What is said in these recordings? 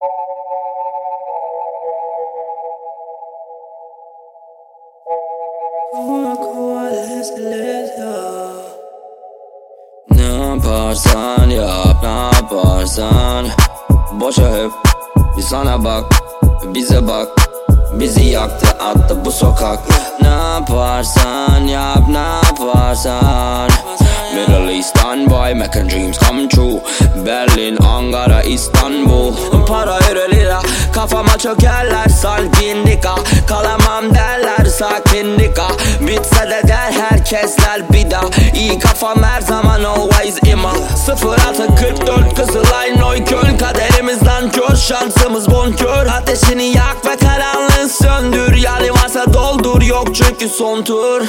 Naparsan yap, naparsan. Boşa hep bir sana bak, bize bak. Bizi yaktı attı bu sokak. Naparsan yap, naparsan. Middle Eastern boy making dreams come true. Berlin, Ankara, İstanbul. Para euro lira kafama çökerler sanki indika. Kalamam derler sakindika. Bitse de der herkesler bir daha. İyi kafam her zaman always ima. 0644 Kızılay Neukölln. Kaderimiz nankör, şansımız bonkör. Ateşini yak ve karanlığı söndür. Yani varsa doldur, yok çünkü son tur.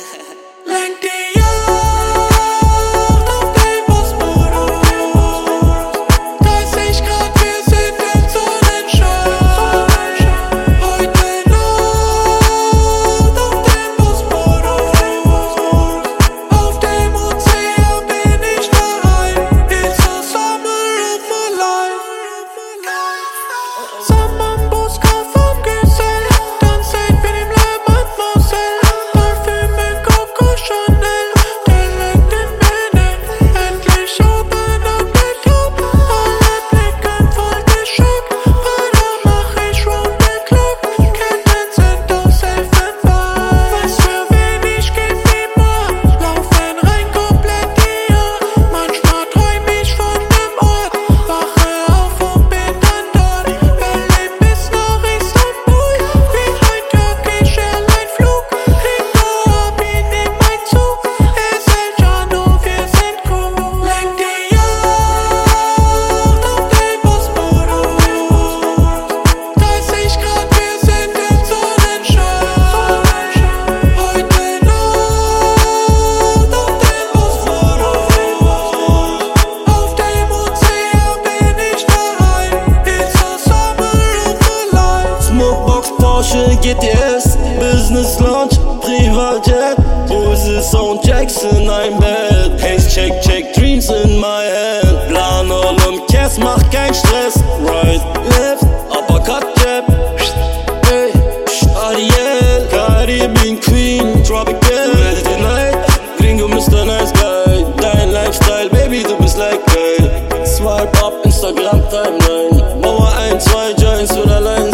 GTS, Business Lunch, Privatjet, Bose Soundchecks in ein Bett. Haze check, check, Dreams in my hand. Plan allem Cash, mach kein Stress. Right, left, Uppercut Jab. Hey, Ariel, Caribbean Queen, Tropical, ready tonight. Gringo Mr. Nice Guy, dein Lifestyle, Baby, du bist like geil. Swipe up, Instagram Timeline. Mauer 1, 2 Joints oder Lines.